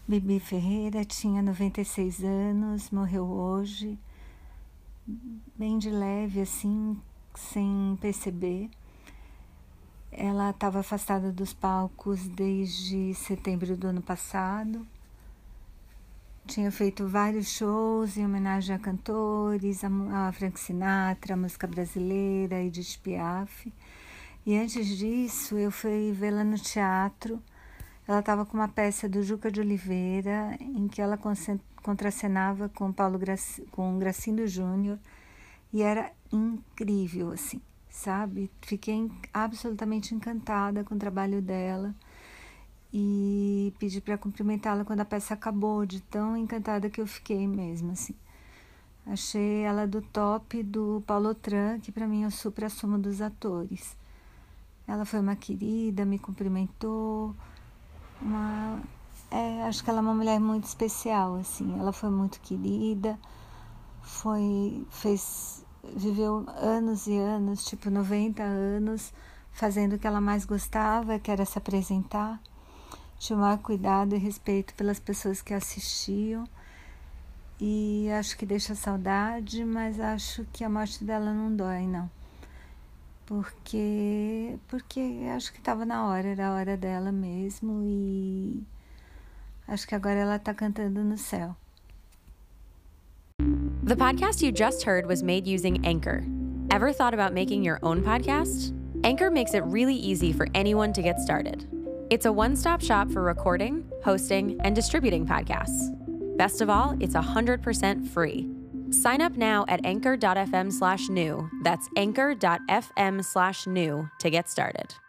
Bibi Ferreira tinha 96 anos, morreu hoje, bem de leve, assim, sem perceber. Ela estava afastada dos palcos desde setembro do ano passado. Tinha feito vários shows em homenagem a cantores, a Frank Sinatra, a música brasileira, Edith Piaf. E antes disso, eu fui vê-la no teatro. Ela estava com uma peça do Juca de Oliveira, em que ela contracenava com com Gracindo Júnior, e era incrível, assim, sabe? Fiquei absolutamente encantada com o trabalho dela e pedi para cumprimentá-la quando a peça acabou, de tão encantada que eu fiquei mesmo, assim. Achei ela do top do Paulo Otran, que para mim é o supra-sumo dos atores. Ela foi uma querida, me cumprimentou. Acho que ela é uma mulher muito especial, assim. Ela foi muito querida, viveu anos e anos, tipo 90 anos, fazendo o que ela mais gostava, que era se apresentar. Tinha o maior cuidado e respeito pelas pessoas que assistiam. E acho que deixa saudade, mas acho que a morte dela não dói, não. Porque acho que estava na hora, era a hora dela mesmo, e acho que agora ela está cantando no céu. The podcast you just heard was made using Anchor. Ever thought about making your own podcast? Anchor makes it really easy for anyone to get started. It's a one-stop shop for recording, hosting, and distributing podcasts. Best of all, it's 100% free. Sign up now at anchor.fm/new. That's anchor.fm/new to get started.